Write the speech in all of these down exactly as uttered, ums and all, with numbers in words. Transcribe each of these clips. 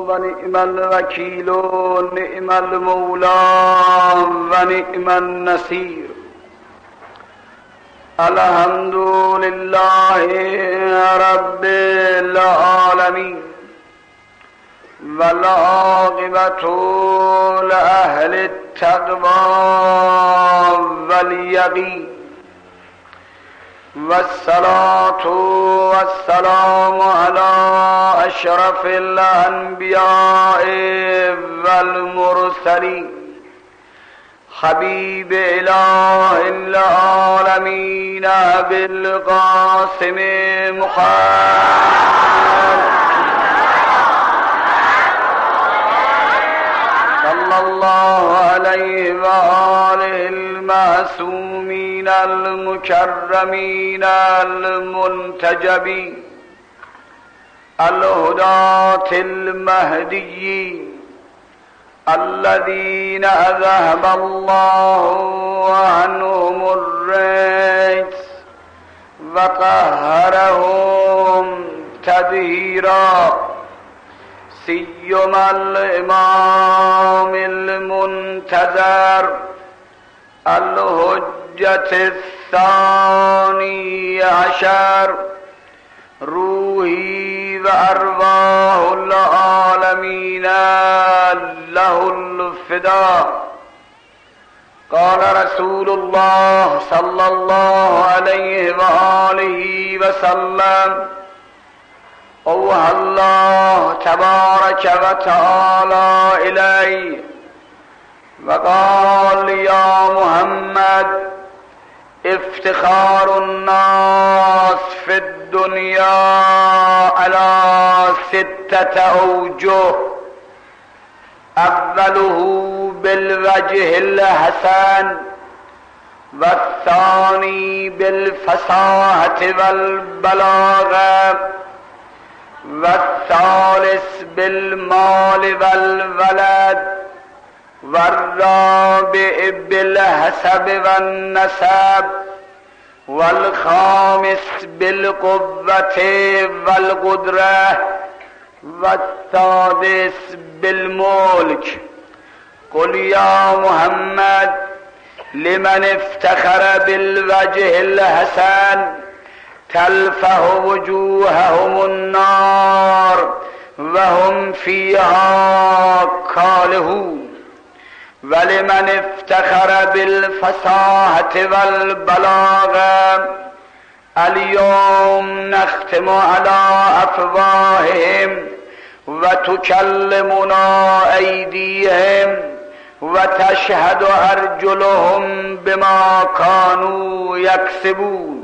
ونعم الوكيل نعم المولى ونعم النصير. الحمد لله رب العالمين والعاقبة لأهل التقوى واليقين، والصلاة والسلام على أشرف الأنبياء والمرسلين حبيب إله العالمين بالقاسم محمد صلى الله عليه وآله المعصومين المكرمين المنتجبين الهداة المهديين الذين أذهب الله عنهم الرجس وطهرهم تطهيرا، سيما الإمام المنتظر الحجة الثاني عشر روحي وأرواح العالمين له الفداء. قال رسول الله صلى الله عليه وآله وسلم: أوحى الله تبارك وتعالى إلي وقال: يا محمد، افتخار الناس في الدنيا على ستة أوجه: أوله بالوجه الحسن، والثاني بالفصاحة والبلاغة، والثالث بالمال والولد، والرابع بالحسب والنسب، والخامس بالقوة والقدرة، والسادس بالملك. قل يا محمد، لمن افتخر بالوجه الحسن تلفه وجوههم النار وهم فيها كالهون، ولمن افتخر بالفصاحة والبلاغة اليوم نختم على أفواههم وتكلمنا أيديهم وتشهد أرجلهم بما كانوا يكسبون.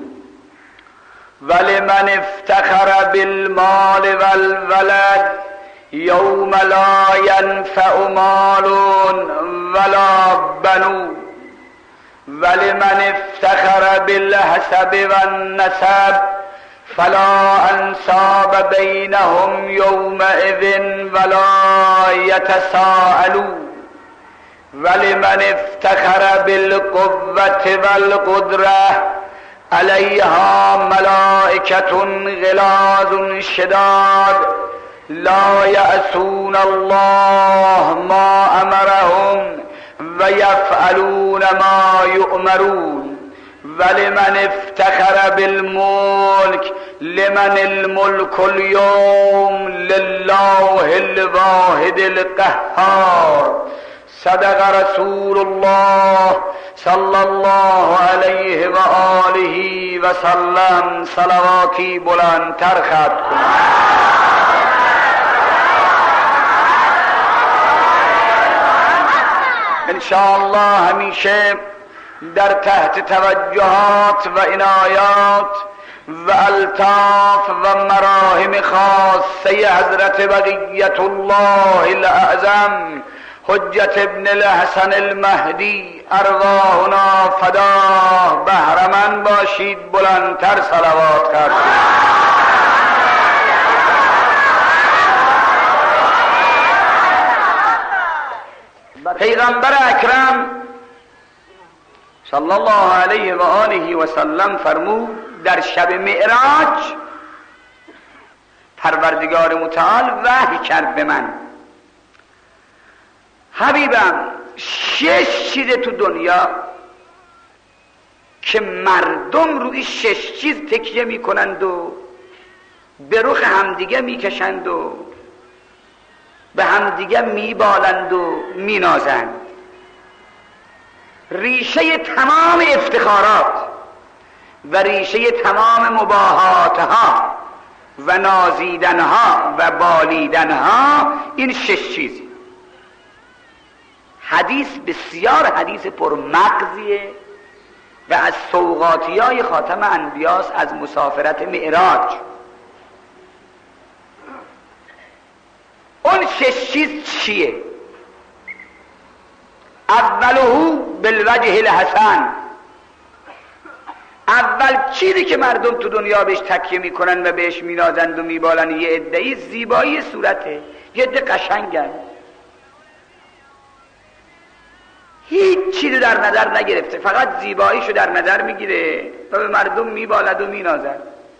ولمن افتخر بالمال والولد يوم لا ينفع مال ولا بنون. ولمن افتخر بالحسب والنسب فلا أنساب بينهم يومئذ ولا يتساءلون. ولمن افتخر بالقوة والقدرة عليها ملائكة غلاظ شداد لا يعصون الله ما أمرهم ويفعلون ما يؤمرون. ولمن افتخر بالملك لمن الملك اليوم لله الواحد القهار. صدق رسول الله صلى الله عليه و آله و سلم. صلواتی بلندتر ختم کن. انشاءالله همیشه در تحت توجهات و عنایات و الطاف و مراهم خاصه حضرت بقیت الله الاعظم حجت ابن الحسن المهدی ارواحنا فدا بهرمند باشید. بلندتر صلوات کرد. پیغمبر اکرم صلی الله علیه و آله و سلم فرمود در شب معراج پروردگار متعال وحی کرد به من حبیبم شش چیز تو دنیا که مردم روی شش چیز تکیه میکنند و به رخ همدیگه میکشند و به همدیگه میبالند و مینازند. ریشه تمام افتخارات و ریشه تمام مباهاتها و نازیدنها و بالیدنها این شش چیز. حدیث بسیار حدیث پرمغزیه و از سوغاتیای خاتم انبیاست، از مسافرت معراج. اون شش چیز چیه؟ اولهو بالوجه الحسن، اول چیزی که مردم تو دنیا بهش تکیه میکنن و بهش مینازند و میبالن یه عده‌ای زیبایی صورته. یه عده قشنگن، هیچ چیزی در نظر نگرفته، فقط زیباییشو در نظر میگیره و به مردم میبالد و مینازد.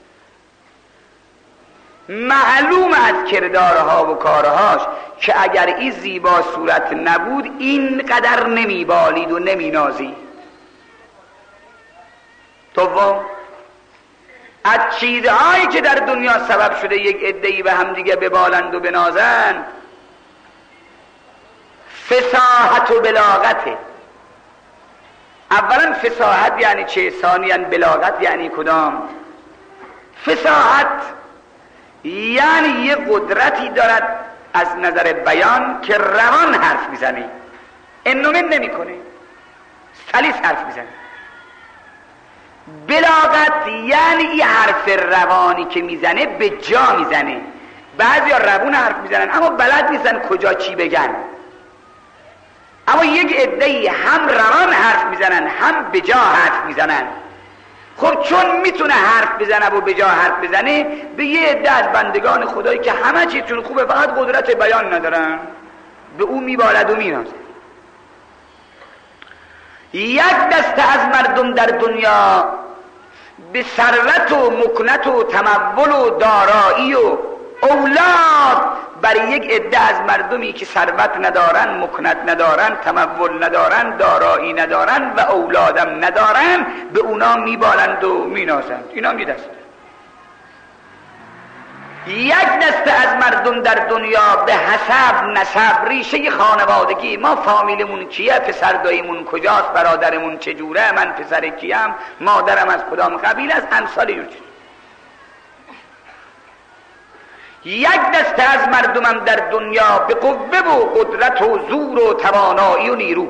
معلوم از کردارها و کارهاش که اگر این زیبا صورت نبود اینقدر نمیبالید و نمینازید. دوم، از چیزهایی که در دنیا سبب شده یک عده‌ای به هم دیگه ببالند و بنازند، فصاحت و بلاغته. اولا فصاحت یعنی چه؟ ثانیاً بلاغت یعنی کدام؟ فصاحت یعنی یه قدرتی دارد از نظر بیان که روان حرف میزنه، انومن نمی کنه، سلیس حرف میزنه. بلاغت یعنی این حرف روانی که میزنه به جا میزنه. بعضی ها روان حرف میزنن اما بلد نیستن کجا چی بگن، اما یک عده‌ای هم روان حرف میزنن هم به جا حرف میزنن. خب چون میتونه حرف بزنه و به جا حرف بزنه، به یه عده از بندگان خدایی که همه چیزشون خوبه فقط قدرت بیان ندارن، به اون میبالد و مینازه. یک دسته از مردم در دنیا به ثروت و مکنت و تمول و دارایی و اولاد، برای یک عده از مردمی که ثروت ندارن، مکنت ندارن، تمول ندارن، دارایی ندارن و اولادم ندارن، به اونا میبالند و مینازند. اینا می دست. یک دسته از مردم در دنیا به حسب نسب، ریشه خانوادگی، ما فامیلمون کیه، پسر دایمون کجاست، برادرمون چجوره، من پسر کیم، مادرم از کدام قبیله، از امثال این چیز. یک دسته از مردمم در دنیا به قوه و قدرت و زور و توانایی و نیرو.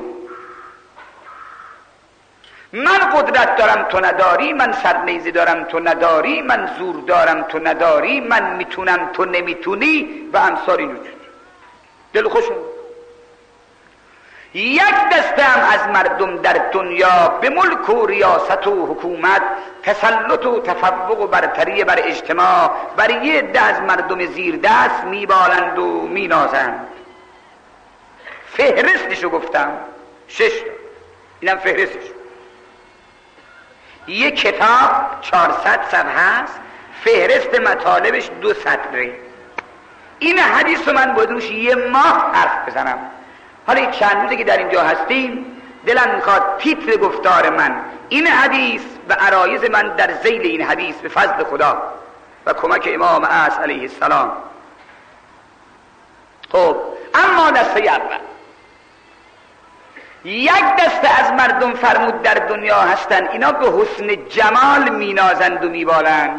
من قدرت دارم تو نداری، من سرنیزه دارم تو نداری، من زور دارم تو نداری، من میتونم تو نمیتونی و امثال اینو. دل خوشم. یک دسته هم از مردم در دنیا به ملک و ریاست و حکومت، تسلط و تفوق و برتری بر اجتماع، بر یه عده از مردم زیر دست میبالند و مینازند. فهرستشو گفتم، شش تا، اینم فهرستش. یک کتاب چهارصد صفحه است، فهرست مطالبش دو سطره. این حدیث رو من باید روش یه ماه حرف بزنم. حالا این چند روزه که در اینجا هستیم دلم میخواد تیتر گفتار من، این حدیث و عرایض من در ذیل این حدیث به فضل خدا و کمک امام اعظم علیه السلام. خب اما دسته اول، یک دسته از مردم فرمود در دنیا هستن، اینا به حسن جمال مینازند و میبالند.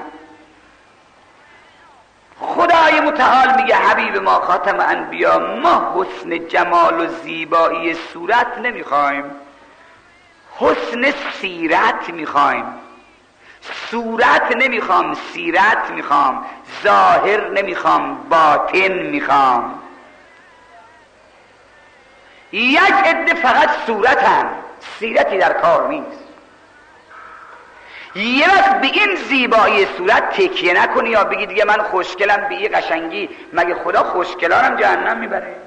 خدای متعال میگه حبیب ما خاتم انبیا، ما حسن جمال و زیبایی صورت نمیخوایم، حسن سیرت میخوایم. صورت نمیخوام، سیرت میخوام، ظاهر نمیخوام، باطن میخوام. یک عده فقط صورت هم، سیرتی در کار نیست. یه وقت به این زیبایی صورت تکیه نکنی یا بگی دیگه من خوشگلم به این قشنگی، مگه خدا خوشگلانم جهنم میبره؟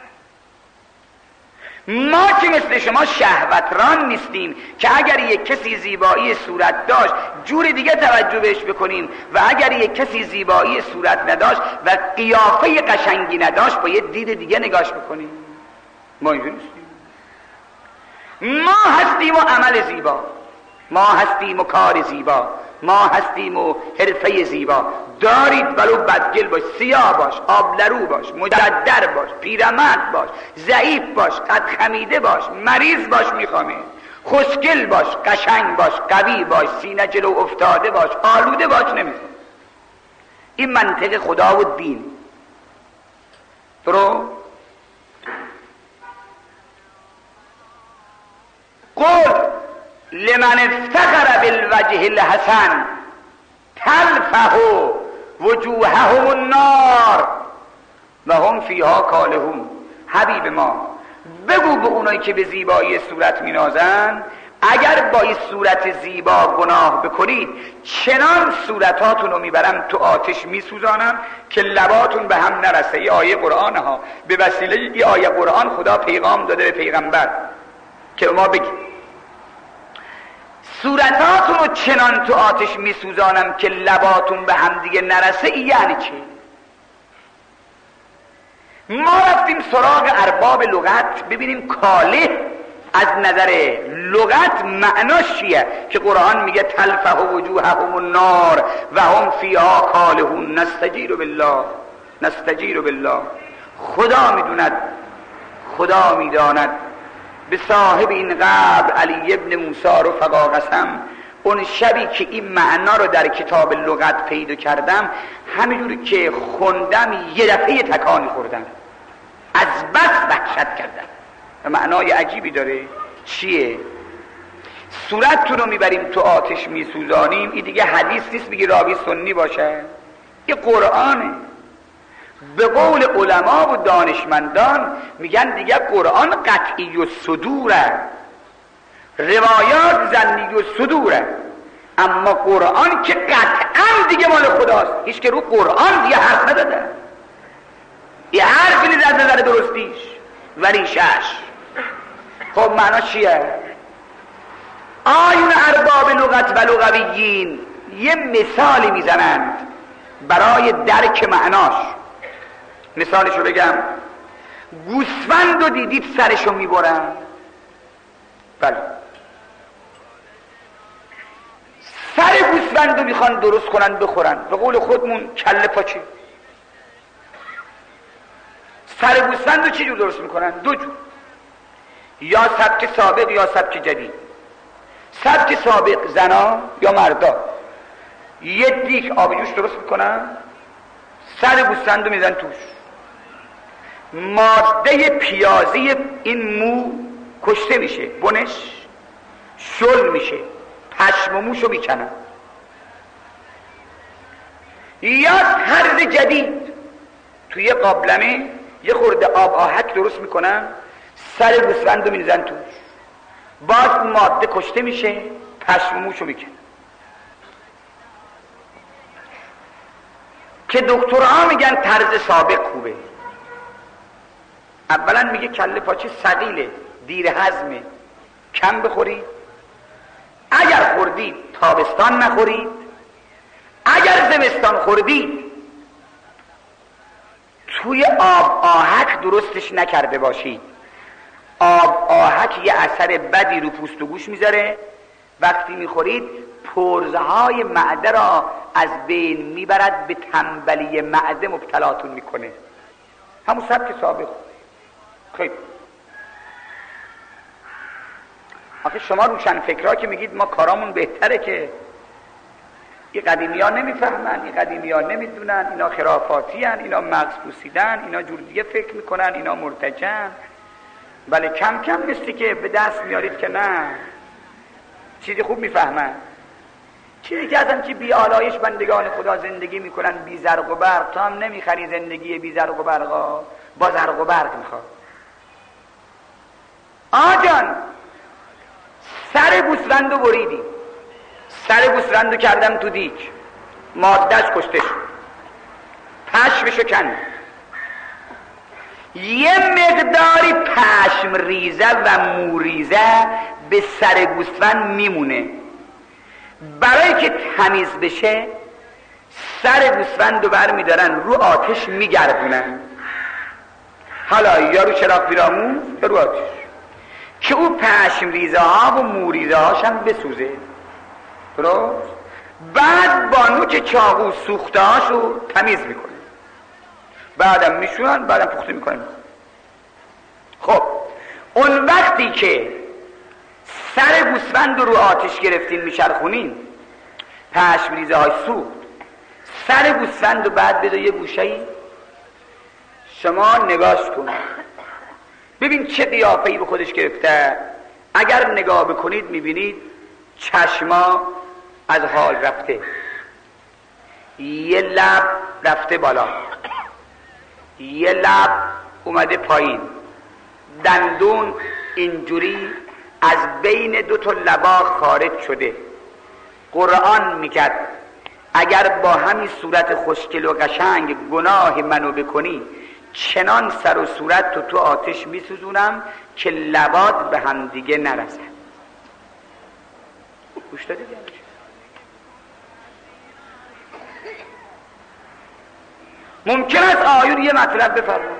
ما که مثل شما شهوتران نیستیم که اگر یک کسی زیبایی صورت داشت جور دیگه توجه بهش بکنیم و اگر یک کسی زیبایی صورت نداشت و قیافه قشنگی نداشت با یه دید دیگه نگاش بکنیم. ما اینجوری نیستیم. ما هستیم و عمل زیبا، ما هستیم و کار زیبا، ما هستیم و حرفه زیبا. دارید ولو بدگل باش، سیاه باش، آبلرو باش، مجدر باش، پیرمرد باش، ضعیف باش، قد خمیده باش، مریض باش میخوامه، خوشگل باش، قشنگ باش، قوی باش، سینه جلو افتاده باش، آلوده باش، نمیخوام. این منطق خدا و دین. درو قل لمن افتخر بالوجه الحسن تلفه وجوههم النار و هم فیها کالهون. حبیب ما بگو به اونایی که به زیبایی صورت مینازن اگر با این صورت زیبا گناه بکنید چنان صورتاتون رو میبرم تو آتش میسوزانم که لباتون به هم نرسه. ای آیه قرآن ها، به وسیله ای آیه قرآن خدا پیغام داده به پیغمبر که ما بگیم صورتاتون رو چنان تو آتش میسوزانم که لباتون به هم دیگه نرسه. ای یعنی چی؟ ما رفتیم سراغ ارباب لغت ببینیم کاله از نظر لغت معناش چیه که قرآن میگه تلفه وجوههم النار و هم فیها کالهون. نستجیر بالله، نستجیر بالله. خدا میدوند، خدا میداند. به صاحب این قبر علی ابن موسی رفقا قسم، اون شبی که این معنا رو در کتاب لغت پیدا کردم همینجوری که خوندم یه دفعه تکانی خوردم، از بس وحشت کردم. معنای عجیبی داره. چیه؟ صورتتون رو میبریم تو آتش میسوزانیم. این دیگه حدیث نیست بگی راوی سنی باشه، این قرآنه. به قول علما و دانشمندان میگن دیگه قرآن قطعی و صدوره، روایات ظنی و صدوره، اما قرآن که قطعا دیگه مال خداست. هیچ که رو قرآن دیگه حرف نداده. یه حرفی نیست از نظر درستیش ولی شش. خب معنا چیه؟ آیون ارباب لغت و لغویین یه مثالی میزنند برای درک معناش. مثالشو بگم، گوسفند رو دیدید سرشو میبرن؟ بله. سر گوسفند رو میخوان درست کنن بخورن، به قول خودمون کله پاچه. سر گوسفند رو چی جور درست میکنن؟ دو جور، یا سبک سابق یا سبک جدید. سبک سابق زنا یا مردا یه دیک آب جوش درست میکنن، سر گوسفند رو میزن توش، ماده پیازی این مو کشته میشه، بنش شل میشه، پشم و موشو میکنن. یا طرز جدید، توی قابلمه یه خورده آب آهک درست میکنن، سر گوسفند رو میزن توش، باز ماده کشته میشه، پشم و موشو میکنن. که دکترها میگن طرز سابق خوبه. اولا میگه کله پاچه ثقیله، دیر هضمه، کم بخورید، اگر خوردید تابستان نخورید، اگر زمستان خوردید توی آب آهک درستش نکرده باشید. آب آهک یه اثر بدی رو پوست و گوش میذاره، وقتی میخورید پرزه های معده را از بین میبرد، به تنبلی معده مبتلاتون میکنه. همون سبک سابق. خیلی آخه شما روشن فکرها که میگید ما کارامون بهتره، که این قدیمی ها نمیفهمن، این قدیمی ها نمیدونن، اینا خرافاتی هن، اینا مغز پوسیدن، اینا جور دیگه فکر میکنن، اینا مرتجن. بله کم کم مثلی که به دست میارید که نه چیزی خوب میفهمن. چیزی که ازم که بی آلایش بندگان خدا زندگی میکنن بی زرق و برق، تو هم نمیخری زندگی بی زرق و برقا، با زرق و برق میخواد. آجان سر گوسفند رو بریدیم، سر گوسفند رو کردم تو دیک، مادهش کشته شد، پشمشو کندم، یه مقداری پشم ریزه و موریزه به سر گوسفند میمونه. برای که تمیز بشه سر گوسفند رو بر میدارن رو آتش میگردونن، حالا یا رو چراغ پیرامون یا رو آتش، که او پشم ریزه ها و موریزه هاش هم بسوزه. درست؟ بعد با نوک چاقو سوخته هاشو تمیز میکنه، بعدم میشونن، بعدم پخته میکنن. خب اون وقتی که سر گوسفند رو آتش گرفتین میچرخونین، پشم ریزه های سوخت، سر گوسفند رو بعد بده یه گوشه‌ای شما نگاش کن، ببین چه قیافه‌ای به خودش گرفته. اگر نگاه بکنید میبینید چشما از حال رفته، یه لب رفته بالا، یه لب اومده پایین، دندون اینجوری از بین دو تا لبا خارج شده. قرآن میگه اگر با همین صورت خوشگل و قشنگ گناه منو بکنی، چنان سر و صورت تو تو آتش میسوزونم که لبات به هم دیگه نرسن. گوش دادی؟ ممکن است آیون یه مطلب بفرمایید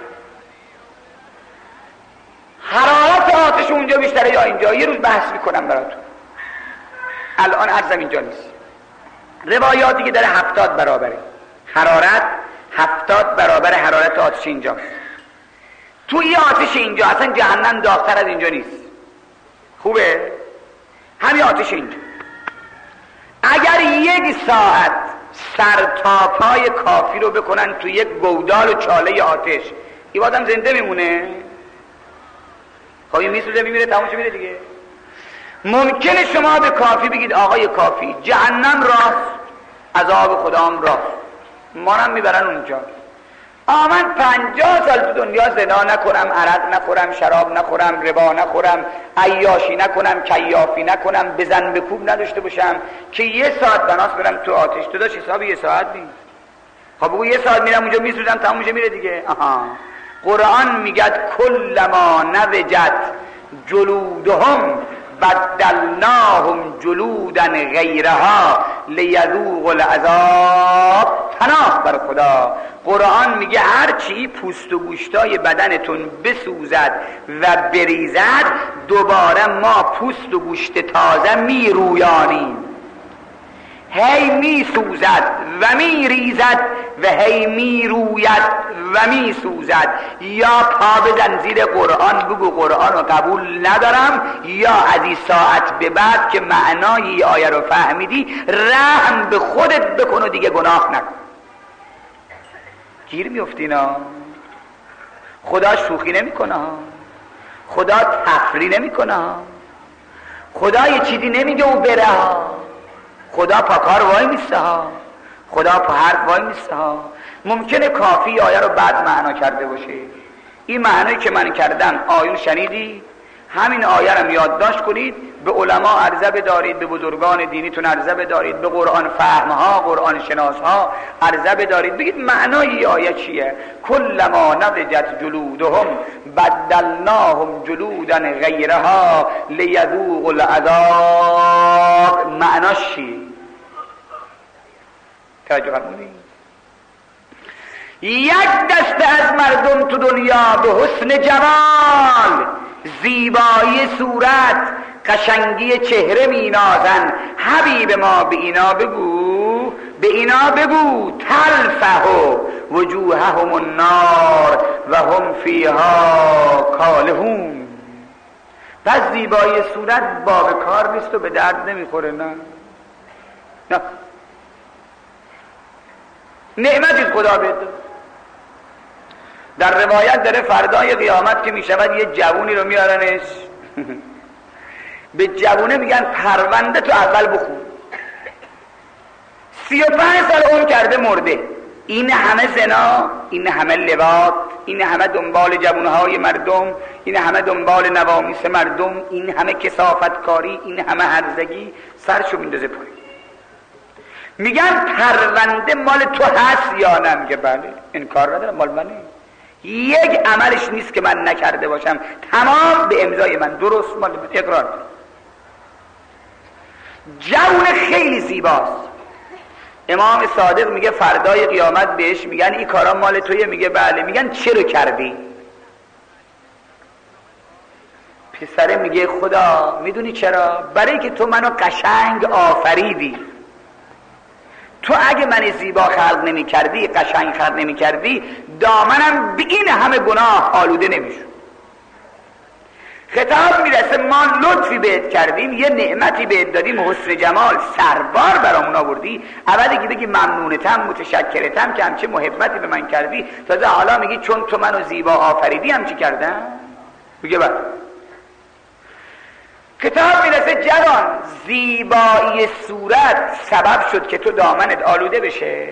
حرارت آتش اونجا بیشتره یا اینجا؟ یه روز بحث میکنم براتون، الان عرضم اینجا نیست. روایاتی که داره هفتاد برابره حرارت، هفتاد برابر حرارت آتش اینجاست. تو این آتش اینجا اصلا جهنم داغ‌تر از اینجا نیست. خوبه؟ همین آتش اینجا اگر یک ساعت سر تا پای کافی رو بکنن تو یک گودال و چاله آتش، این آدم زنده میمونه؟ خب این میسوزه میمیره، تموم میره دیگه. ممکنه شما به کافی بگید آقای کافی جهنم راست، عذاب خدام راست، ما هم میبرن اونجا. آمن پنجاه سال تو دنیا زنا نکنم، عرق نخورم، شراب نخورم، ربا نخورم، عیاشی نکنم، کیافی نکنم، بزن بکوب نداشته باشم، که یه ساعت بناس برم تو آتش. تو داشت حساب یه ساعت نیست. خب بگو یه ساعت میرم اونجا میسوزم، تموم میشه میره دیگه. آها، قرآن میگه کلما نضجت جلودهم بدلناهم جلودا غیرها لیذوقوا العذاب. پناه بر خدا، قرآن میگه هرچی پوست و گوشتای بدنتون بسوزد و بریزد، دوباره ما پوست و گوشت تازه میرویانیم. هی میسوزد و میریزد و هی میروید و میسوزد. یا پا بزن زیر قرآن بگو قرآن رو قبول ندارم، یا از این ساعت به بعد که معنای آیه رو فهمیدی رحم به خودت بکن و دیگه گناه نکن. گیر میفتینا. خدا شوخی نمی کنه، خدا تفری نمی کنه، خدا یه چیزی نمیگه و بره، خدا پا کار وای میسته ها، خدا پا حرف وای میسته ها. ممکنه کافی آیه رو بد معنا کرده باشه. این معنی که من کردم آیون شنیدی، همین آیه رو یادداشت کنید، به علما عرضه بدارید، به بزرگان دینیتون عرضه بدارید، به قرآن فهمها، قرآن شناسها عرضه بدارید، بگید معنای این آیه چیه. کلما نضجت جلودهم بدلناهم جلودا غیرها لیذوقوا العذاب. معناش چی؟ توجه فرمودید؟ یک دسته از مردم تو دنیا به حسن جمال، زیبایی صورت، قشنگی چهره می نازن. حبیب ما به اینا بگو، به اینا بگو تلفح وجوههم النار و هم فیها کالحون. پس زیبایی صورت باب کار نیست و به درد نمیخوره. نه نه، نعمتی خدا بده. در روایت داره فردای قیامت که میشود یه جوونی رو میارنش به جوونه میگن پرونده تو اول بخون، سی و پنج سال عمر کرده مرده، این همه زنا، این همه لواط، این همه دنبال جوانهای مردم، این همه دنبال نوامیس مردم، این همه کثافتکاری، این همه هرزگی، سرشو میندازه پایین. میگن پرونده مال تو هست یا نه؟ میگه بله، انکار ندارم، مال منه. یک عملش نیست که من نکرده باشم، تمام به امضای من، درست مال من، اقرار. جوون خیلی زیباست. امام صادق میگه فردای قیامت بهش میگن این کارا مال تویه؟ میگه بله. میگن چرا کردی؟ پسره میگه خدا میدونی چرا؟ برای که تو منو قشنگ آفریدی. تو اگه من زیبا خلق نمی کردی، قشنگ خلق نمی کردی، دامنم به این همه گناه آلوده نمیشد. خطاب میرسه ما لطفی بهت کردیم، یه نعمتی بهت دادیم، حسن جمال سربار برامون آوردی، اولی که بگی ممنونتم، متشکرتم که همچه محبتی به من کردی، تازه حالا میگی چون تو منو زیبا آفریدی همچی کردم؟ میگه بله. کتاب میرسه جوان، زیبایی صورت سبب شد که تو دامنت آلوده بشه؟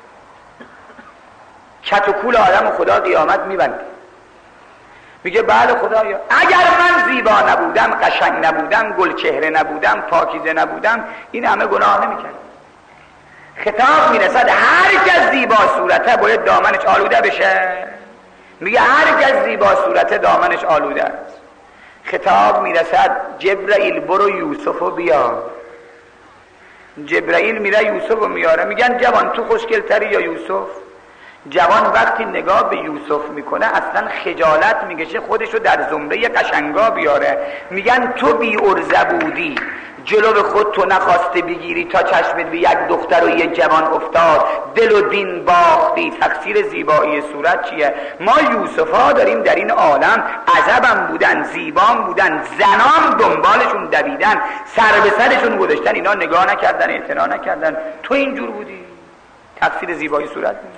کت و کول آدم و خدا قیامت میبنده. میگه بله خدایا، اگر من زیبا نبودم، قشنگ نبودم، گل چهره نبودم، پاکیزه نبودم، این همه گناه نمیکردم. خطاب میرسد هر کس زیبا صورته باید دامنش آلوده بشه. میگه هر کس زیبا صورته دامنش آلوده است. خطاب میرسد جبرائیل برو یوسفو بیار. جبرائیل میره یوسفو میاره. میگن جوان تو خوشگل تری یا یوسف؟ جوان وقتی نگاه به یوسف میکنه اصلا خجالت میکشه خودشو در زمره قشنگا بیاره. میگن تو بی ارزه بودی، جلو به خود تو نخواسته بگیری، تا چشمت به یک دختر و یک جوان افتاد، دل و دین باختی. تقصیر زیبایی صورت چیه؟ ما یوسفا داریم در این عالم، عجبم بودن، زیبام بودن، زنام دنبالشون دویدن، سر به سرشون گذاشتن، اینا نگاه نکردن، اعتنا نکردن. تو اینجور بودی، تقصیر زیبایی صورت نیست.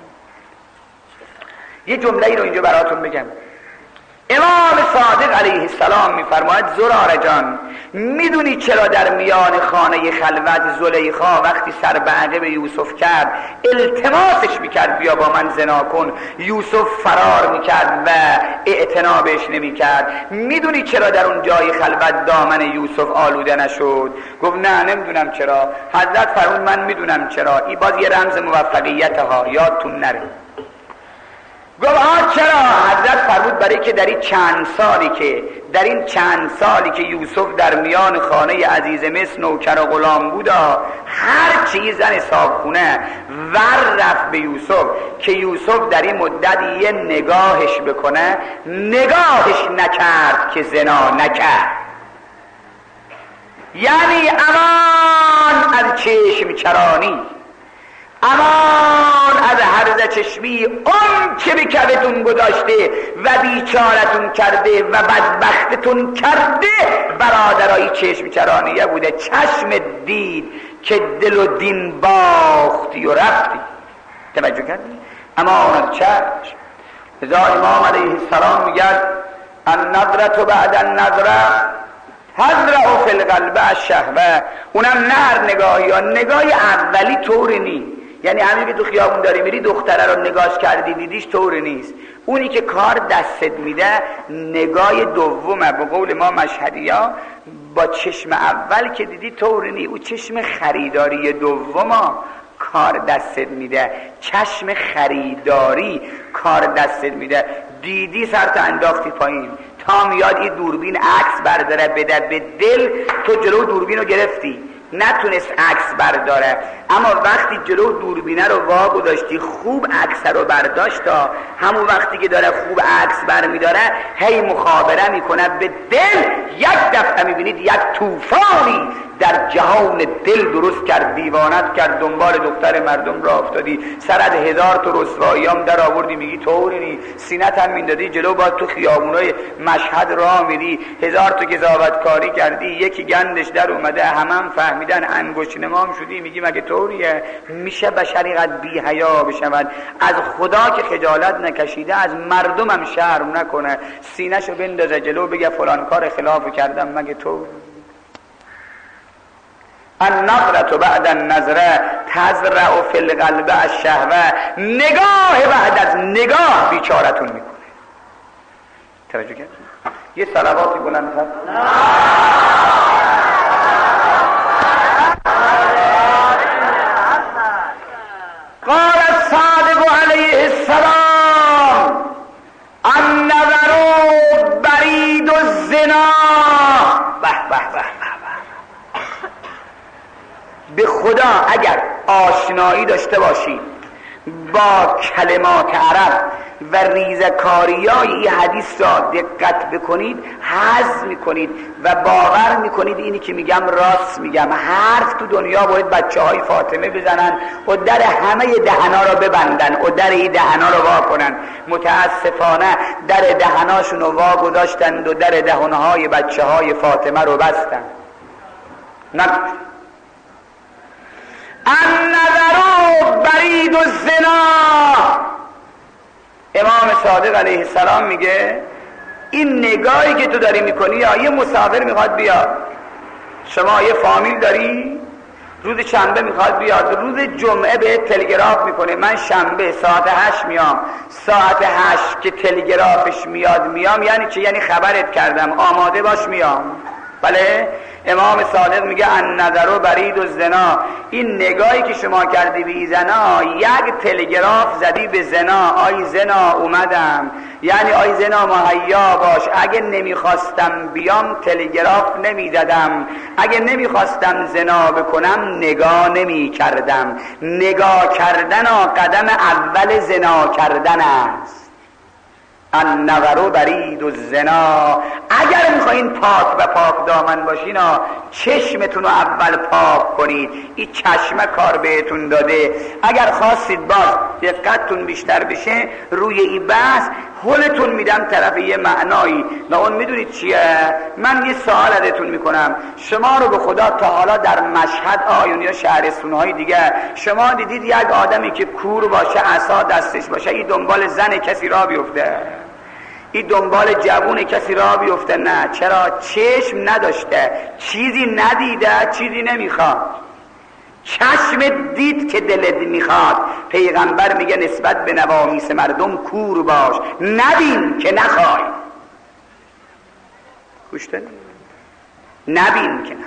یه جمله ای رو اینجا براتون بگم. امام صادق علیه السلام میفرماید زراره جان، میدونی چرا در میان خانه خلوت زلیخا وقتی سر به عقب یوسف کرد التماسش میکرد بیا با من زنا کن، یوسف فرار میکرد و اعتنا بهش نمیکرد؟ میدونی چرا در اون جای خلوت دامن یوسف آلوده نشد؟ گفت نه نمیدونم چرا. حضرت فرمود من میدونم چرا. این باز یه رمز موفقیت ها، یادتون نره. گفت آه چرا؟ حضرت فرمود برای که در این چند سالی که در این چند سالی که یوسف در میان خانه عزیز مصر نوکر و غلام بود، هر چی زن صاحبخونه ور رفت به یوسف که یوسف در این مدت یه نگاهش بکنه، نگاهش نکرد که زنا نکرد. یعنی امان از چشم چرانی، امان از هرزه چشمی، اون که به کفتون گذاشته و بیچارتون کرده و بدبختتون کرده برادرایی چشم چرانیه بوده. چشم دید که دل و دین باختی و رفتی. توجه کردی؟ امان از چشم. لذا امام علیه السلام میگه النظرة بعد النظرة تزرع فی القلب الشهوة. اونم نه هر نگاهی ها، نگاهی اولی طوری نی. یعنی همین که تو خیابون داری میری دختره رو نگاهش کردی دیدیش طوری نیست. اونی که کار دستت میده نگاه دومه. به قول ما مشهدی ها با چشم اول که دیدی طوری نی، او چشم خریداری دوما کار دستت میده. چشم خریداری کار دستت میده. دیدی سرت انداختی پایین تا میاد این دوربین عکس برداره بده به دل، تو جلو دوربین رو گرفتی نتونست عکس برداره، اما وقتی جلو دوربینه رو وا گذاشتی خوب عکس رو برداشت، تا همون وقتی که داره خوب عکس برمیداره هی مخابره میکنه به دل، یک دفعه میبینید یک طوفانی در جهان دل درست کرد، دیوانت کرد، دنبال دختر مردم را افتادی، سرت هزار تا رسواییام در آوردی، میگی طوری نی، سینت هم میندادی جلو، باز تو خیابونای مشهد راه میری، هزار تا قضاوت کاری کردی، یکی گندش در اومده، همه هم فهمیدن، انگشت نمام شدی، میگی مگه طوریه؟ میشه بشری قد بی حیا بشود؟ از خدا که خجالت نکشیده از مردم هم شرم نکنه، سینه‌شو بندازه جلو بگه فلان کار خلاف کردم، مگه طور؟ النظرة بعد النظره تزرع فی القلب الشهوة. نگاه بعد از نگاه بیچارتون میکنه. توجه کرد؟ یه صلواتی بلند کرد. قال الصادق علیه السلام النظر برید الزنا. به به به به خدا اگر آشنایی داشته باشید با کلمات عرب و ریزکاریای این حدیث را دقت بکنید هضم میکنید و باور میکنید اینی که میگم راست میگم. حرف تو دنیا باید بچه های فاطمه بزنن و در همه دهنا را ببندن و در این دهنا را وا کنن. متاسفانه در دهناشون رو وا گذاشتند و در دهنهای بچه های فاطمه رو بستن. نکت النظر برید الزنا. امام صادق علیه السلام میگه این نگاهی که تو داری میکنی، یا یه مسافر میخواد بیاد، شما یه فامیل داری، روز شنبه میخواد بیاد، روز جمعه به تلگراف میکنه من شنبه ساعت هشت میام. ساعت هشت که تلگرافش میاد میام یعنی چی؟ یعنی خبرت کردم آماده باش میام. بله امام صادق میگه النظر برید الزنا. این نگاهی که شما کردی به زنا، یک تلگراف زدی به زنا. آی زنا اومدم، یعنی آی زنا مهیا باش. اگه نمیخواستم بیام تلگراف نمیزدم، اگه نمیخواستم زنا بکنم نگاه نمیکردم. نگاه کردن قدم اول زنا کردن است. النظر برید الزنا. اگر میخواین پاک و پاک دامن باشین چشمتون رو اول پاک کنید. این چشمه کار بهتون داده. اگر خواستید باز دقتتون بیشتر بشه روی این بحث، حلتون میدم طرف یه معنایی و اون میدونید چیه؟ من یه سوال ازتون میکنم. شما رو به خدا تا حالا در مشهد آیون یا شهرستونهای دیگه شما دیدید یک آدمی که کور باشه، عصا دستش باشه، این دنبال زن کسی را بیفته؟ این دنبال جوون کسی را بیفته؟ نه. چرا؟ چشم نداشته، چیزی ندیده، چیزی نمیخواد. چشم دید که دلت میخواد. پیغمبر میگه نسبت به نوامیس مردم کور باش، نبین که نخوای. گوشته نبین که نخوای.